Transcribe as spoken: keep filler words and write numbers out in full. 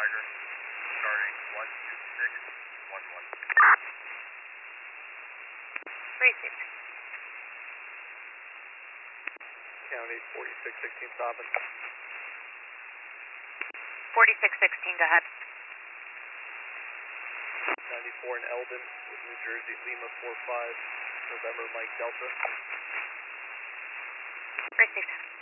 Tiger, starting one two six one one. Precinct. County forty-six sixteen stopping. forty-six sixteen, go ahead. ninety-four in Eldon with New Jersey, Lima four five, November Mike Delta. Precinct.